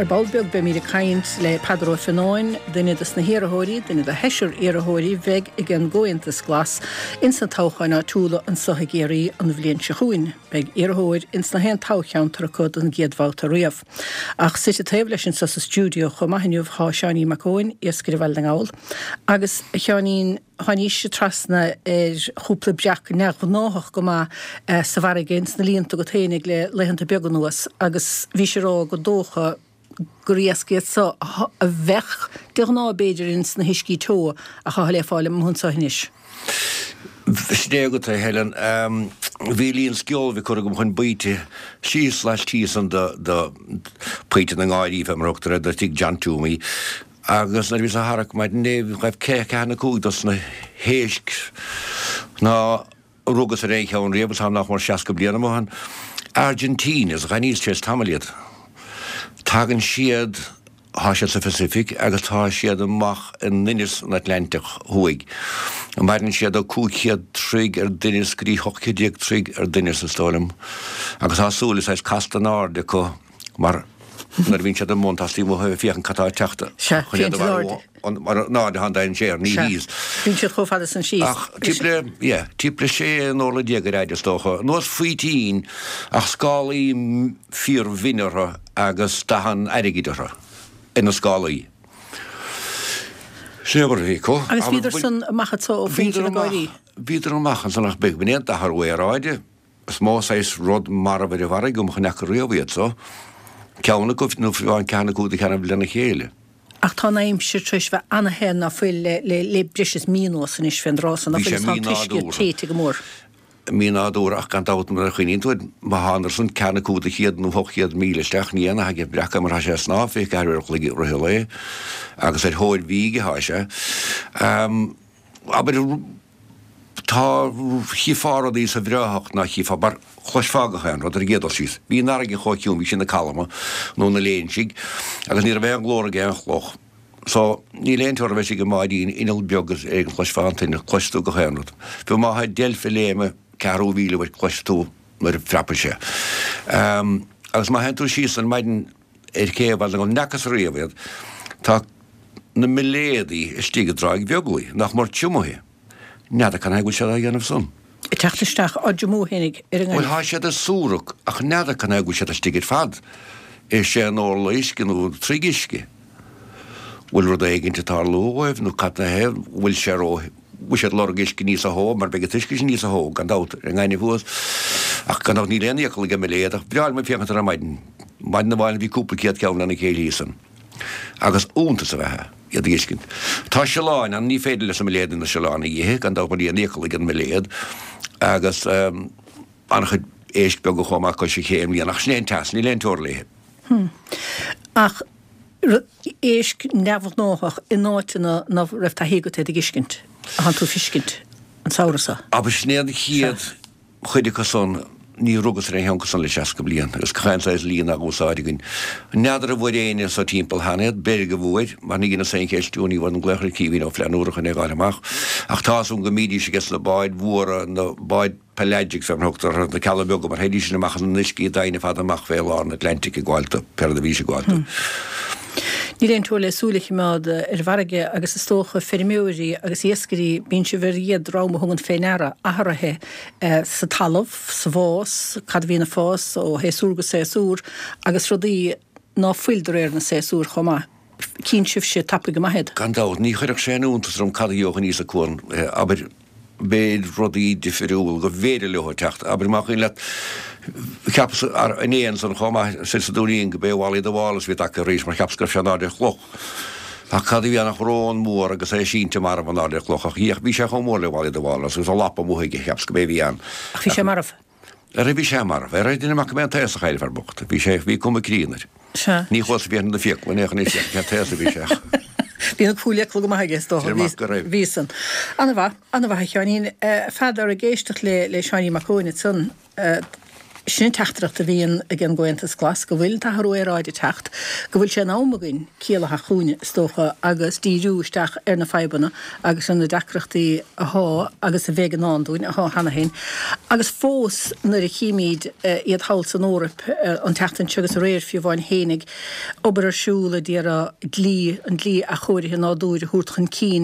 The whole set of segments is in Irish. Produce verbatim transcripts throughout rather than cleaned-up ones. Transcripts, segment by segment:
ar balbeag be mí caint le Pedro Finoin, duine is na hiarthóirí, duine de heisir iarthóirí bheith i gin gointas glas in san táchaina túla an sotha géirí an bhliain se chuin, beag iarthóir ins na hen tácheann tar a cod an géadbháta riamh. Ach site taobh leis in sa stúdio chu maithniuh há Seaní McCoin, iascair bhil an agus Seanín Haní se trasna er chúpla beach neach náthach go má sa bhar géins na líonta go ténig le leihananta beagán nuas agus bhí sé rá go dócha go riascaíad sa a bheith deach ná beidir ins na hiscí tó a cha le fáile mún sa hinis. Sné go tá Helen, bhí líon sciol bhí chu go chun buite síos leis tíos an do puite na gáirí fe marachtar a tí John Toomey. Agus na bhís a harach maid néh raibh céice hena cúdas na héisc ná rugus a réiche an réabhas nach mar seaca bliana móhan. Argentín is ghaníos tréis tamaliad. Tagan siad Asia Pacific agus tá siad amach in Ninnis an Atlantic huig. An maidin siad a cúciad trig ar Dinnis grí hochcidiag trig ar Dinnis a stólam. Agus tá súlis eis Castanar de co mar Nar vín sé a montasí mo fiechan catá teachta. Se, fiechan lord. Ná, de han dain sér, ní hís. Vín sé chofada san síos. Ach, típle, yeah, típle sé nóla diagar eidir stócha. Nós fuitín ach scálaí fír vinara agus dahan erigidara in a scálaí. Sébar hí, có? Agus víidir san machatá ó fíntir a gáirí? Víidir an machan san ach begbenéad a harwaráide. Smá seis rod mar a bheith varig gom chanach riavíad, so. Ceanna go nó bháin ceanna gúda ceanna blena chéile. Ach tá naim sé tris bheith anna hen na fuil le brisis mínos san is fin rásan, a fuil san tuisci téti go mór. Mínáúr ach gan dátum ar chuoín tuid má hánar san ceanna gúda chéad nó hochiad míleisteach níana ha ge brecha mar sé sná fé gar chuigi roiile agus er hóid víige há sé. Aber tá hífára í sa bhreaach na hífa bar chosfágachan rud ar géad síos. Bhí narigi choiciún bhí sin na calama nó na léonsig agus ní a bheith an glóra géan chloch. So ní léontóir bheith sig go máidín inal beaggus ag an chosfáintaine chosú go chéanrad. Bhí má haid delfa léime cearú bhíle bhaid chosú mar frappa sé. Agus má henú síos an maidin ar céhil an necas riamhéad tá na miléadaí is tí go dráig beaglaí nach mar tiúmóthe. Nada kann hagul sé a dhéanamh son. I teachtasteach áidir móhénig ar an Bhfuil há sé a súrach ach nada kann hagul sé a stigir fad. É sé an orla isci nó trígisci. Bhfuil rud éiginnta tá lóhaibh nó catna heh, bhfuil sé ró bhfuil sé lorgisci níos a hó, mar beige tuiscis níos a hó, gan dáut ar gáine bhuas. Ach gan ní léana íochail go miléad, ach breáil me fiachanta a maidin. Maidin na bháin bhí cúpla céad ceanna na chéilísan. Agus úntas a bheitthe. Iad giscin. Tá se láin an ní féidir leis am léad na se lána dhéhe, gan dá marí an échail an miléad, agus annach éist beag go chomach go sé chéim líon, ach snéin tas, ní léon tóir léhe. Ach, éisc nefad nóach in náitina na raibh tá hégat éad giscint, a han tú fiscint an saurasa. Aber snéad chiad chuide go son ní rugus ré heangus san le seaca blian, agus chainsáis líon a gúsáidigin. Neadar a bhfuir éine sa timppel hanead, berige bhúid, mar ní gina san chéistúní bhar an gléchar cíhín ó fleanúracha ag gáileach, ach tásún go mídí sé ges le baid mhuara na baid pelagic san hotar na calabega, mar hédí sin amach an niscí daine fad amach féil an Atlantic i gáilta, per a víse gáilta. Ní léon túla súlaich mád ar bharige agus is tócha fermiúirí agus iascarí bín se bhar iad ráma thugann féinara athrathe sa talamh, sa bhás, cad bhína fás ó héasúr go séasúr agus rudaí ná fuildar ar na séasúr chomá. Cín sibh sé tappa go maihead. Gan dáut, ní chuireach sé úntas rom cad dheochan níos a cuan, aber béad rudaí difriúil go bhéidir leocha techt, aber má chuin le Caps ar an éan san chomá sé sa dúíon go béhháil do bhálas bhí a rééis mar capscar se náide chloch. A cad bhí annach rón mór agus é sínte mar an náide chloch, ach íoch bhí sé chomór le bháil do bhálas, gus a lappa mhuiige caps go bé bhí an. Ach bhí sé marmh? Ar bhí sé marmh, ar idir amach mé an téas a chaile far bocht, bhí sé bhí cum críanar. Ní chuas bhían na fiocla, néchan is cean téas a bhí sé. Bhí an cúliaach go maigéis dó vísan. Anna bha, anna bha Seanín, fad ar a géisteach le le Seaní McCoin san sin teachtracht a bhíon a gin gointas glas go bhfuil tathú ráide techt, go bhfuil sé námagin cíalacha chuúine stocha agus díúisteach ar na febanna agus an na decreachtaí athá agus a bhegan náúin ath hena hain. Agus fós nar a chiimiid iad hail san órap an teachtain tugus a réir fiú bháin hénig obair arsúla díar a glí an glí a chóirithe náúir a thuúrtchan cín.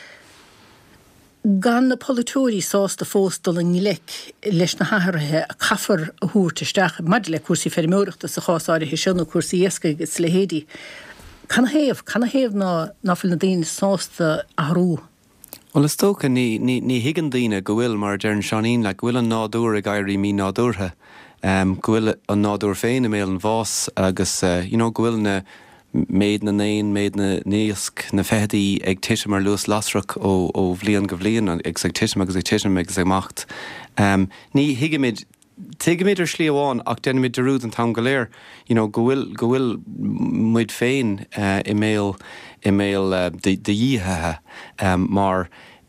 Gan na politóí sásta fóstal an nílec leis na hathairthe a caafar a thuúirteisteach maidir le cuasaí ferimúireachta sa chásáirithe sin cuasaí éasca agus le héadí. Can héamh, can héamh ná náfuil na daoine sásta a thrú? Well, is tóca ní ní higan daoine go bhfuil mar dearn seanín le bhfuil an nádúr a gaiirí mí nádúrtha. Um, go bhfuil an nádúr féin a mé an bhás agus uh, you know, go bhfuil na méid na néin, méid na níosc na fehdaí ag tiise mar luas lasrach ó ó bhliain go bhliain ag ag tiise agus ag tiise agus ag macht. Um, ní higamid Tigamid ar slí amháin ach denimid de rúd an tam go léir, you know, go bhfuil go bhfuil muid féin uh, i méil i méil uh, de dhíthethe um, mar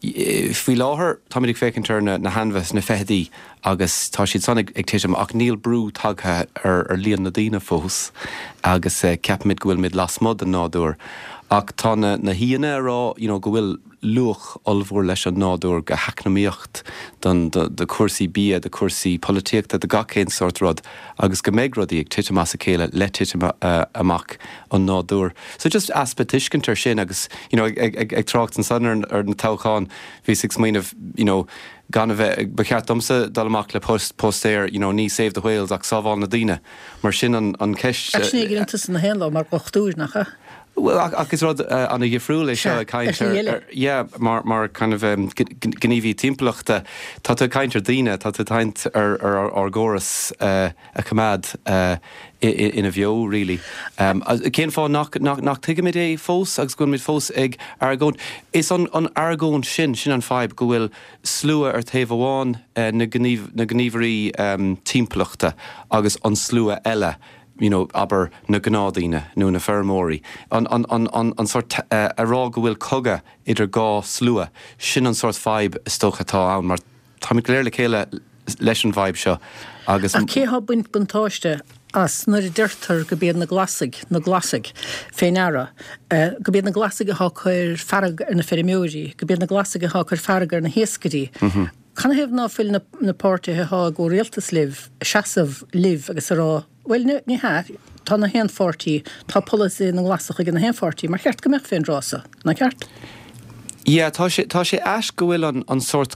fí láthair táid ag fécinn tar na, na hanbheith na fehdaí agus tá siad san ag tiisiam ach níl brú tagtha ar, ar líon na daoine fós agus uh, ceapmid go bhfuil mid lasmod an nádúr ach tá na, na híana rá you know, go bhfuil luach olbhór leis an nádúr go heacnamíocht don de cuasaí bia, de cuasaí políteachta de gachéin sort rud agus go méid rudaí ag tiite mas a chéile le tiite uh, amach an nádúr. So just aspetiscin tar sin agus you know, ag, ag, ag trácht an san ar, ar na tácháin bhí six míanamh you know, gan a bheith becheart domsa dal amach le post, postéir you know, ní Save the Whales ach sábháil na daoine mar sin an, an ceist. Ach sní gin antas na héanlá mar bochtúir nach. Well, agus rud uh, anna ghifriúla seo a caintear, yeah, mar, mar kind of um, gníomhí timplachta, tá tú caintear daoine, tá tú taint ar, ar, ar góras uh, a cumad uh, in a bheo, really. Um, cén fá nach, nach, nach tuigeimid é fós, agus gon mid fós ag Aragón. Is an, an Aragón sin, sin an feib, go bhfuil slua ar taobh amháin uh, na gníomhairí um, timplachta agus an slua eile. You know, aber na gnádaine, nó na fermóí. An, an, an, an, an sort uh, a rá go bhfuil coga idir gá slua, sin an sort feib stochatá ann, mar tá mi léir le chéile leis an feib seo. Agus a cé ha buint buntáiste as nuair a deirtar go bíad na glasig, na glasig féin ara. Uh, go bíad na glasig a há chuir farag ar na ferimúirí, go bíad na glasig a há chuir farag ar na héascarí. Mm-hmm. Can hef ná fil na, na párte he há go réaltas liv, seasamh liv agus a rá, well, ní haar, tá na hen fortí, tá policy na glasach ag na hen fortí, mar cheart go meach féin rása, na ceart? Yeah, tá sé, tá sé eis go bhfuil an, an sort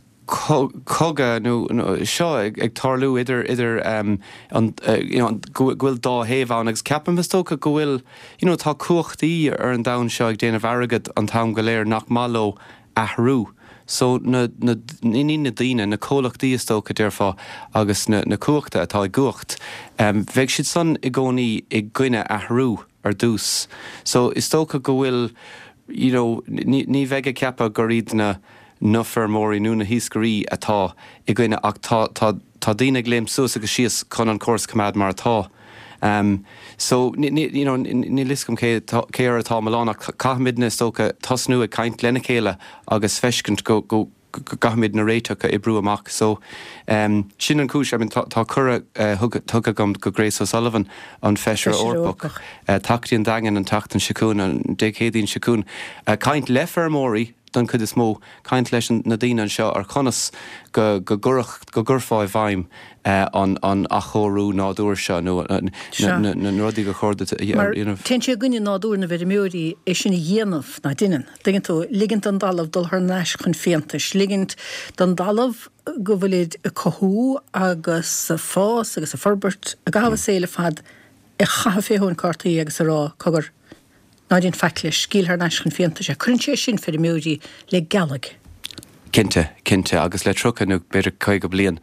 coga nó no, seo ag, ag tarlú idir idir um, an, uh, you know, go bhfuil dá héamháin agus ceapan mistócha go bhfuil you know, tá cuachtaí ar an dam seo ag déanamh airgad an tam go léir nach malo athrú. So na na ní na daoine na cólachtaí is tócha dearfá agus na, na cuachta atá i guacht. Um, bheidh siad san i gcónaí i gcuine athrú ar dús. So is tócha go bhfuil you know, ní, ní bheith a ceapa go riad na na fermóí nó na híscarí atá i gcuine ach tá tá tá daoine gléim suas agus síos chun an córas cumad mar atá. Um, so, ni, ni, you know, ni liscom cé ar atá malán ach caithmid na stócha tasnú a caint lena chéile agus feiscint go, go, go gaithmid na réiteach i brú amach. So, um, sin an cúis, I mean, tá cura uh, tugad gom go Grace O'Sullivan an feisir orpach. Uh, Tachtaí an dagan an tachtan sicún an décéadín sicún. Uh, caint le fermóí don chud is mó caint leis na daoine an seo ar conas go go gurach go gurfáid bhaim uh, an an achórú nádúir seo nó na rudí go chóirda. Mar ten sé gine nádúir na bheirimeúirí é sinna dhéanamh na duine. Dingin tú ligint an dalamh dul th neis chun féantais, ligint don dalamh go bhfuilid a cothú agus a fás agus a forbert a gahabh séile fad i chaha féún cartaí agus a rá cogur ná dín feiclis scíl th neis chun féantais a crunn sé sin feirimeúirí le galag. Cinnte, cinnte, agus le trocha nó beidir chuig go bliain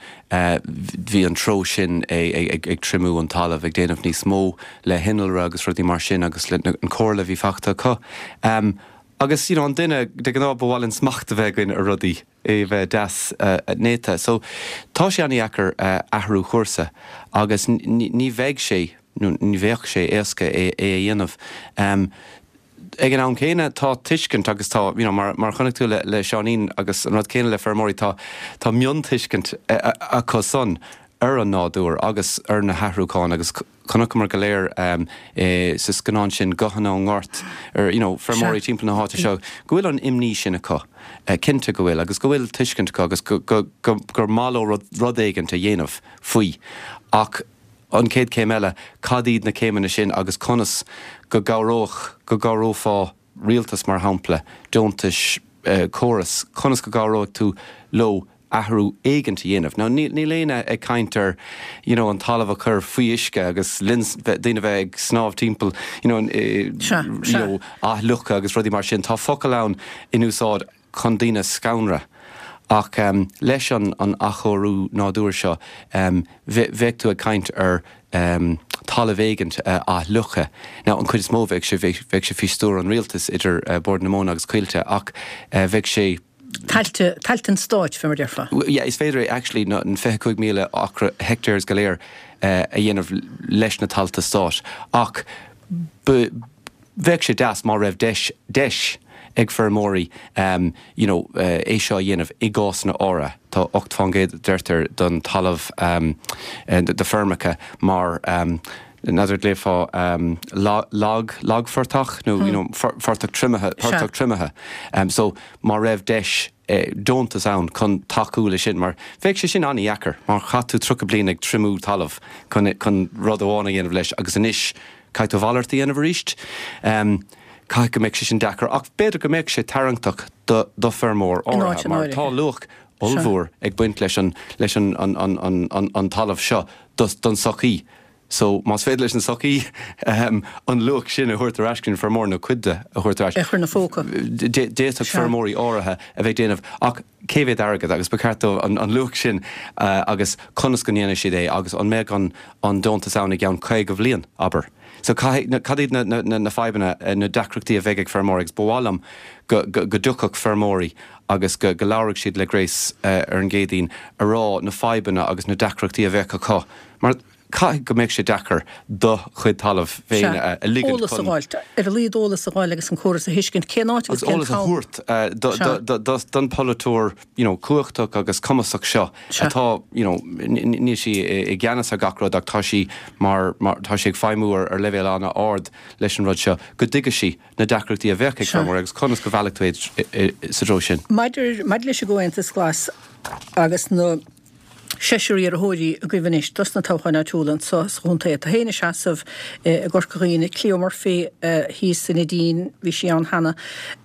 bhí an tro sin ag trimú an talamh ag déanamh níos mó le hinalra agus rudí mar sin agus le an cóirla bhí facta có. Um, agus you know, an duine de gná bhhailinn smachta bheith a rudí é bheith deas uh, néta. So tá sé aníachar uh, athrú chuirsa agus ní bheidh sé, ní bheidh sé éasca é é dhéanamh. Um, Ag an an céine tá tuiscint agus tá you know, mar, mar chunig tú le, le seanín agus an rud céine le fermóí tá tá mion tuiscint a, a, a cos son ar an nádúr agus ar na hathhrúáin agus chunach mar go léir um, eh, sa scanán sin gohanna an ngart ar you know, fermóí timp na háta seo. Gohfuil an imní sin a có. Uh, Cinnte go bhfuil, agus go bhfuil tuiscint go agus gur mála rud éigeanta dhéanamh faoi. Ach an céad céim eile cadíd na céimena sin agus conas go gáróch go gárófá rialtas mar hampla dúntais uh, choras conas go gáróch tú lo ahrú éigeanta dhéanamh. Ná ní léine ag caintear you know, an talamh a chur faoi isce agus lins daine bheith ag snámh timpeall you know, uh, sure, you sure. know, a lucha agus rudí mar sin tá focail ann in úsáid chun daoine scaunra. Ach um, leis an, an achorú nádúir seo um, bheith tú a caint ar um, talamh éigent uh, a lucha. Now an chuid is mó bheith sé bheith sé fistúr an rialtas idir uh, Bord na Móna agus Cuilte ach uh, bheith sé Tailte an stáit fe mar dearfa. Yeah, is féidir actually no, an fecha chuig míle acra hectares go léir uh, a dhéanamh leis na talta stáit. Ach bheith sé das má raibh deis deis ag fermóí um, you know, uh, é seo dhéanamh i gás na ára. Tá ocht fangéad deirtar don talamh um, de fermacha mar um, Nadir léfá um, lag, lag fortach, no, hmm. you know, fortach trimethe, fortach trimethe. Um, so, mar raibh deis eh, dóntas ann chun taúla sin, mar bheith sé sin aní eacar, mar chatú trucha blian ag trimú talamh chun rud amhána dhéanamh leis, agus inis caiit ó bhalartaí dhéanamh ríist. Um, Cai go méid sé sin deacar, ach beidir go méid sé tarantach do, do fermór áirithe, mar tá luach olbhór ag buint leis an, leis an, an, an, an, an, an talamh seo don sochaí. So, mas féidir leis an sochaí, um, an luach sin a thuirtar ascin fermór na cuide a thuirtar ascin. Echar na fóca. Déach fermórí áirithe a bheith déanamh, ach céhéad agad agus becartó an, an luach sin uh, agus conas go níana siad é, agus an méid an, an dóntas anna gceann chuig go bhliain aber. So cadíad na, na, na, na faibanna na dacrachtaí a bheith ag fermór agus bhálam go, go, go duchach fermórí agus go, go láirigh siad le gréis uh, ar an géadaín a rá na faibanna agus na dacrachtaí a bheith có. Mar cai go méid sé dachar do chuid talamh féin a ligad Ólas a gháilt, ar a líad ólas a gháil agus an choras a hiiscint cénáit agus ólas a thuirt don polatúr cuachtach agus cumasach seo atá ní si i gceannas a gacrad ach tá si mar tá si ag feimúir ar levéil anna ard leis an rud seo go dtuige si na dacrachtaí a bheith ag fermór agus conas go bhealachtuid sa dró sin. Maidir leis a ggóintas glas agus nó Seisiúí ar a hóirí a gcuimhanis dus na táchainna túlan sa chunta a héine seasamh a gorcaíine clíomar fé hí san na dín bhí sé an hana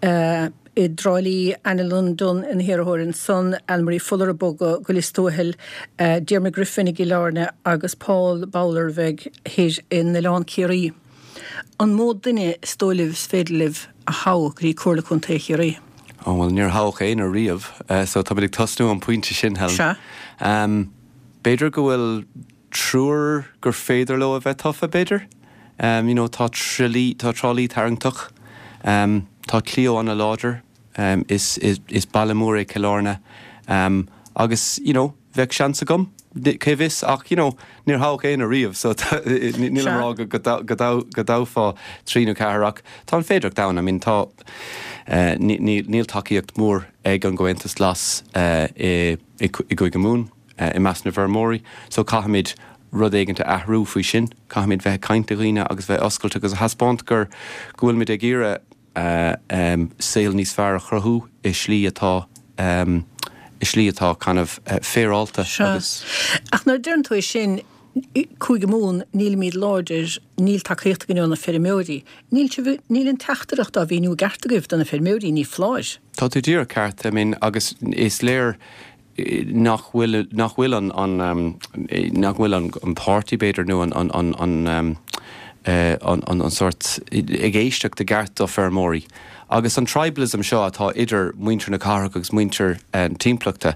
i drálí Annalyn Dunn in Hiarthóirin son Elmarí Fuller a boga go listóhil Diarmaid Griffin i Gilárne agus Paul Bowler bheith héir in na lán Ciarí. An mód duine stólibh féidirlibh a hág rí cuala chun téichiarí. Oh, well, níor hách éon a riamh, uh, so tá bud ag tosnú an pointe sin hel. Sure. Um, Beidir go bhfuil trúr gur féidir le a bheith tofa beidir. Um, you know, tá trilí, tá trálí tarantach, um, tá clío an a láidir, um, is, is, is Ballamúra Killarna, um, agus, you know, bheith seansa gom. Cévis ach, you know, níor hách éon a riamh, so níl an rá go dáfá tríú cearach. Tá an féidirach dán, I mean, tá uh, níl takeíocht mór ag an gohaintas las uh, i, i, i goig go mún, uh, i meas na bhar so cahamid rud éigeanta ahrú faoi sin, cahamid bheith cainte riine agus bheith oscailte agus a haspáint gur gohfuil mid ag gíire uh, um, saoil níos fearr a chruthú i slí atá um, is slí atá kind of uh, féarálta agus. Ach nar dúirn tú sin chuig go mún níl míad láidir níl takeíocht gniú na fermóí. Níl an teachtarach a bhí nú gartagah na fermóí ní fláis. Tá tú dtír ceart, I mean, agus is léir nach bhfuil an an um, nach bhfuil an, an party beidir nó an an an an um, uh, an, an, an sort ag éisteach de gart do fermóí. Agus an tribalism seo atá idir muintir na carach agus muintir an tímpleachta,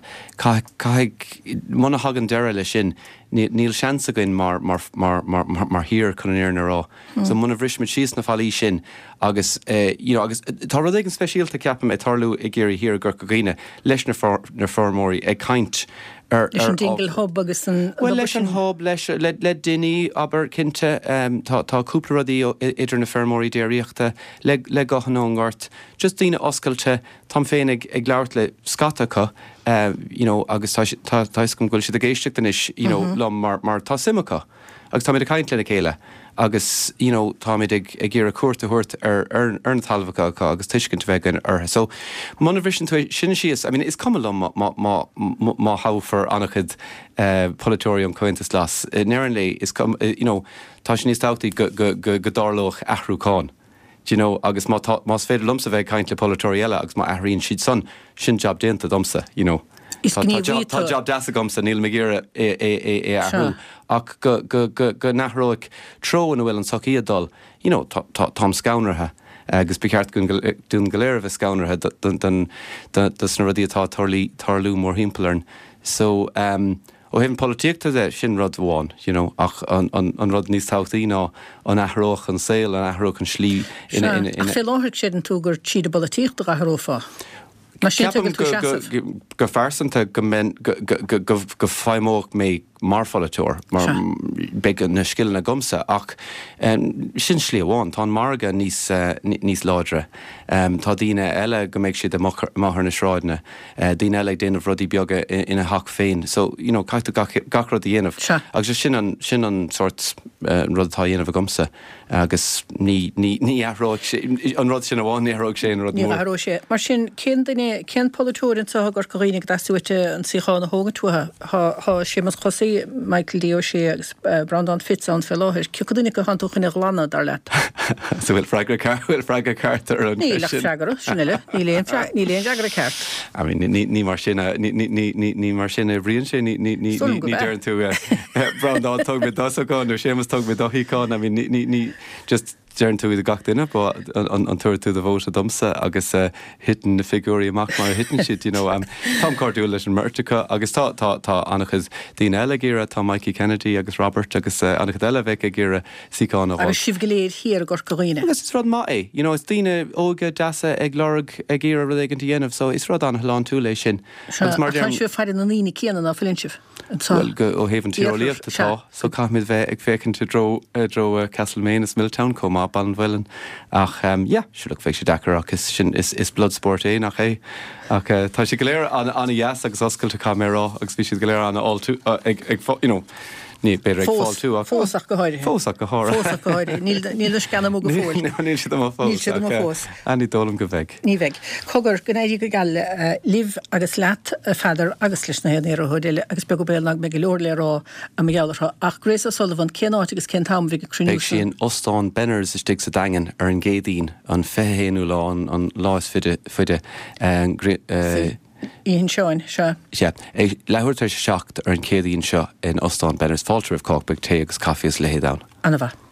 caig muna hagan deire le sin níl seansa goin mar mar mar mar mar hir chun an na rá. So muna bhris mit síos na fallí sin agus uh, you know, agus tá rud ag an speisialta ceapam é tarlú i ggéirí hir gur go gine leis na fermóí ag caint Leis an dingle hob agus an Well leis an hob leis le le duine aber cinnte um, tá tá cúpla rudaí idir na fermóí déiríochta le le gachan gáirt just daoine oscailte tam féin ag ag leabhart le scatacha uh, you know agus tá tá tá gom goil siad a géisteach den is you know lom mar mar tá simimecha agus tá mé a caiint le chéile agus you know tá mé ag ag ggéar a cuairta thuirt ar ar ar na talmhacha agus tuiscint bheith an ortha so mana bhrisin tú sin sios I mean is cum lom má má má háfar annachid Polatorium Cointas las nearan lei is cum you know tá sin níos táchtaí go go go go dárlóch athrúáin you know agus má más féidir lumsa bheith caiint le Polatoriile agus má athraíonn siad son sin job déanta domsa you know Tá job deasa gomsa níl me ggéire é é é ahrú ach go go go go nachróic tro na bhfuil an sochaí dul you know tám scaunartha agus beceart dún goléir bheith scaunartha den sna rudí atá tarlú mór himpelarn so um, ó hefn politíochta de sin rud bháin you know ach an an rud níos táchtaí ná an athróch an saoil an athróch an slí ina ina ina fé láthir sé an tú gur tíad a politíocht a athrófa go farsanta go go feimóch mé mar folatóir mar be na skill na gomsa ach sin slí bháin tá marga níos níos ládre tá díine eile go méid siad maithar na sráidne díine eile déanamh rudí beaga ina hac féin so you know caiite gach rud dhéanamh agus sin an sin an sort rudtá dhéanamh a gomsa agus ní ní ní athróg an rud sin a bháin ní athróg sé an rud mór ní sé mar sin cén duine cén polatóirin sa gur choínig dasúite an síána hóga tútha há sémas chosaí Michael Dio sé agus Brandon Fitz an fé láthir ciúcadúnig go hanúchan ar lana dar leat. So bhfuil freigra bhfuil freigra cartar an Ní le freigra sinile ní léon deagra ceart. I mean ní mar sinna ní mar sinna bhríonn sé ní dearann tú Brandon tug bit das agáin nó sémas tug bit dohíáin I mean ní just dearann tú a gach duine an tuair tú a bhót a domsa agus hitan na figúí amach mar hitan siad you know Tom Cardú leis an Mertica agus tá tá tá annachas dín eile géire tá Mikey Kennedy agus Robert agus annachad eile bheith a géire síáin agus sibh go léir hir gur goíine. Agus is rud má é you know is díine óga deasa ag lerug a géire ru éigen dhéanamh so is rud an lán tú lei sin. Mar siú feidir na lína céanna á filinsih. Well go ó héhann tíolíocht atá so caithmid bheith ag fécinn te dro dro Castlemaine is Milltown comá Ballinwillen ach um, yeah siúla féic sé dachar agus sin is is bloodsport é nach é ach uh, tá sé go léir anna anna yes agus oscailte camera agus bhí siad go léir anna all tú uh, ag ag you know ní beidir ag fáil tú ach fósach go háirithe fósach go háirithe fósach go háirithe níl níl scanna mo go fóil níl siad am fós níl siad am fós aní dólam go bheith ní bheith cogur go éidir go gal liv agus leat fadar agus leis na héanaar hodile agus be go bénag me go leor le rá a me geallar ach Grace Sullivan cénáit agus cén tam bhí go crunú sí an Ostáin Benners is stig sa dagen ar an gédín an féhéanú lá an láis fuide fuide an Íon seoin se. Ja, é lehuiirtar seacht ar an cédaíonn seo in Ostáin Benners fáiltar of Cork big té agus cafios le héadán. Anna bha.